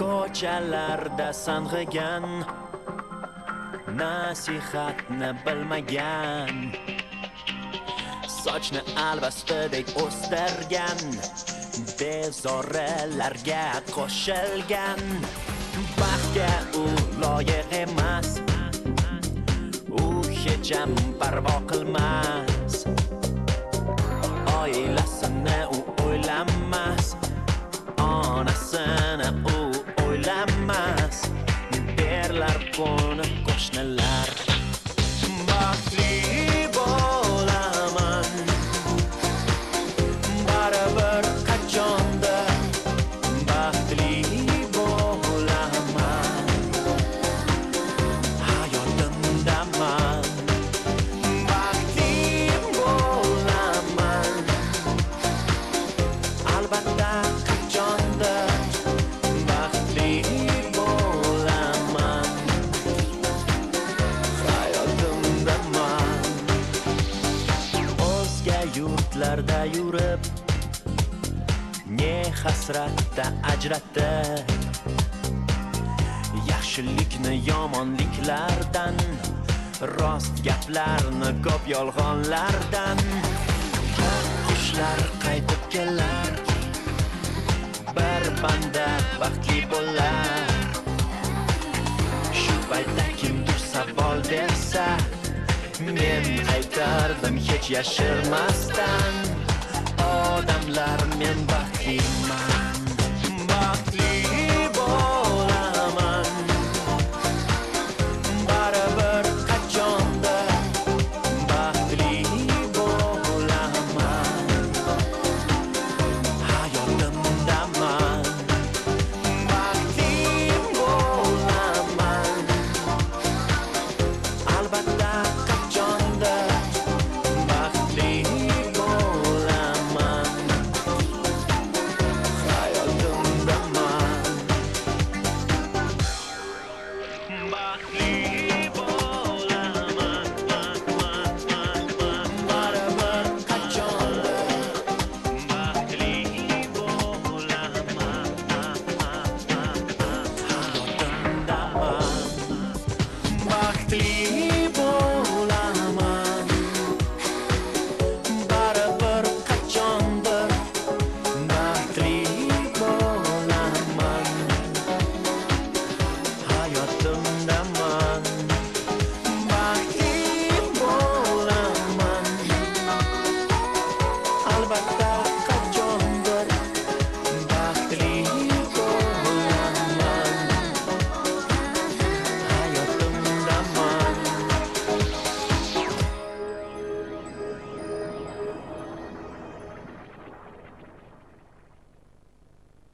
ko'chalarda sang'igan, nasihatni bilmagan, sochni albastidek o'stirgan, bezorilarga qo'shilgan. Baxtga u loyiq emas, u hecham parvo qilmas, oilasini u o'ylamas, onasini u o'ylamas. Derlar qo'ni qo'shnilar, baxtli bo'laman, baribir qachondir baxtli bo'laman, hayotimdaman, baxtli bo'laman, albatta qachondir baxtli bo'laman, hayotimdaman. O'zga yurtlarda yurib, ne hasratda ajratib, yaxshilikni yomonliklardan, rost gaplarni ko'p yolg'onlardan. Qushlar qaytib kelar, bir banda baxtli bo'lar. Shu paytda kimdir savol bersa, men aytardim hech yashirmasdan.